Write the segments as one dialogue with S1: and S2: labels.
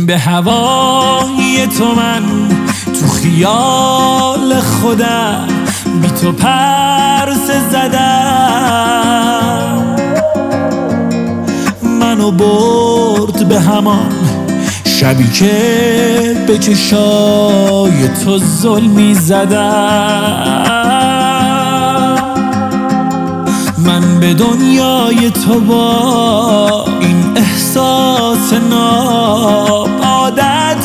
S1: به هوای تو من تو خیال خودم بی تو پرسه زدم. منو برد به همان شبی که به چشای تو ظلمی زدم. من به دنیای تو با این احساس ناب عادت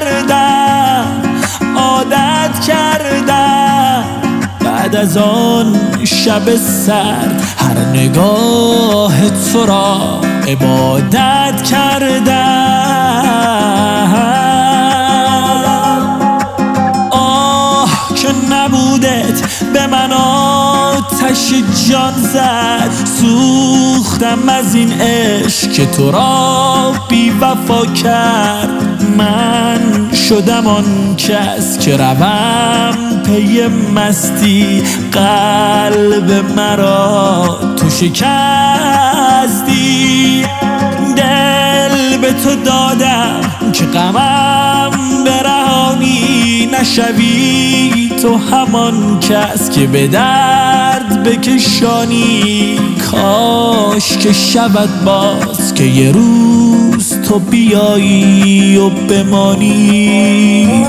S1: کردم. بعد از آن شب سرد هر نگاه تو را عبادت کردم. آه که نبودت به من آتش جان زد. سوختم از این عشق که تو را بی وفا کرد. من شدم آن کس که روم پی مستی. قلب مرا تو شکستی. دل به تو دادم که غمم برهانی. نشوی تو همان کس که به درد بکشانی. کاش که شود باز که یه روز تو بیایی و بمانی.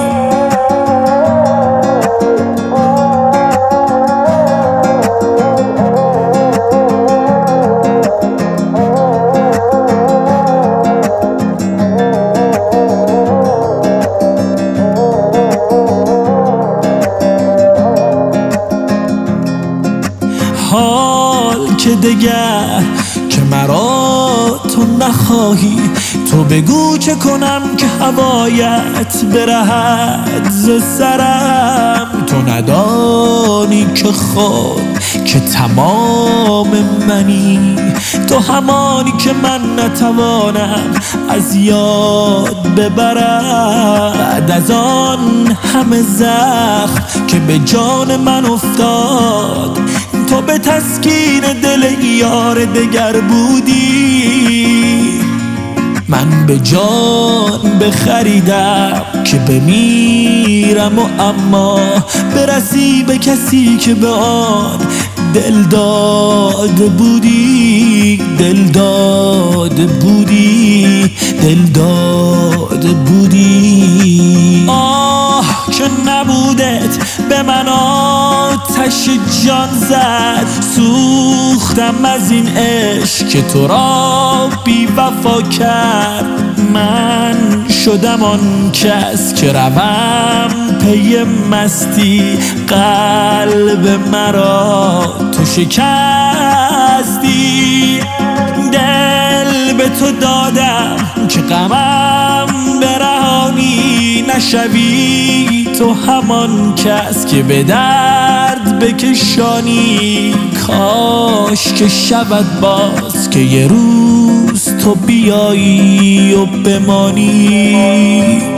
S1: حال که دگر که مرا تو نخواهی. تو بگو چه کنم که هوایت برهد ز سرم. تو ندانی که خود که تمام منی. تو همانی که من نتوانم از یاد ببرم. بعد از آن همه زخم که به جان من افتاد. تو به تسکین دل یار دگر بودی. من به جان بخریدم که بمیرم و اما برسی به کسی که به آن دل داده بودی. دل داده بودی. آه که نبودت به من آتش جان زد. سوختم از این عشق که تو را بی وفا کرد. من شدم آن کس که روم پی مستی. قلب مرا تو شکستی. دل به تو دادم که غمم برهانی. نشوی تو همان کس که به درد بکشانی. کاش که شود باز که یه روز تو بیایی و بمانی.